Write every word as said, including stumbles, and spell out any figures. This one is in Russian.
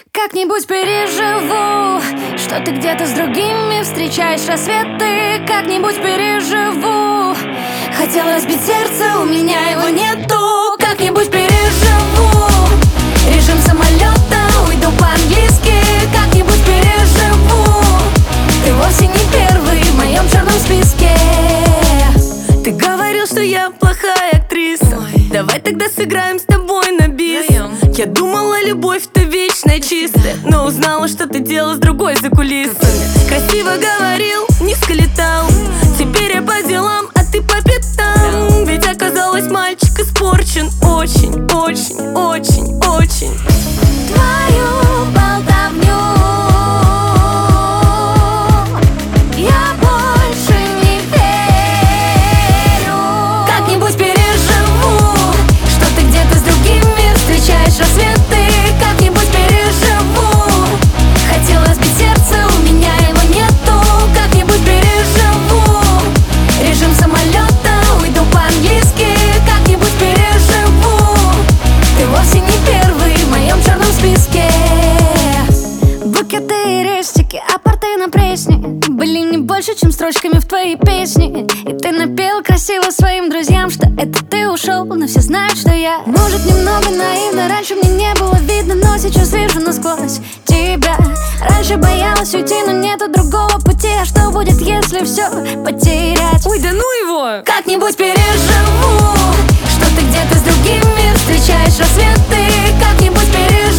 Как-нибудь переживу, что ты где-то с другими встречаешь рассветы. Как-нибудь переживу, хотел разбить сердце, у меня его нету. Как-нибудь переживу, режим самолета, уйду по-английски. Как-нибудь переживу, ты вовсе не первый в моем черном списке. Ты говорил, что я плохая актриса. Ой. Давай тогда сыграем с тобой на бис. Даем. Я думала, любовь-то вечная, чистая, но узнала, что ты делал с другой за кулисами. Красиво говорил, низко летал. Теперь я по делам, а ты по пятам. Ведь оказалось, мальчик испорчен очень, очень, очень, очень. Твою болтовню я больше не верю. Как-нибудь переживу, что ты где-то с другими встречаешь рассветы. Как-нибудь переживу, хотел разбить сердце, у меня его нету. Как-нибудь переживу, режим самолета, уйду по-английски. Как-нибудь переживу, ты вовсе не первый в моем черном списке. Букеты и рестики, апорты на пресне были не больше, чем строчками в твоей песне. И ты напел красиво своим друзьям, что это ты ушел, но все знают, что я, может, немного наивно. Раньше мне не было видно, но сейчас вижу насквозь тебя. Раньше боялась уйти, но нету другого пути. А что будет, если все потерять? Ой, да ну его! Как-нибудь переживу, что ты где-то с другими встречаешь рассветы. Как-нибудь переживу,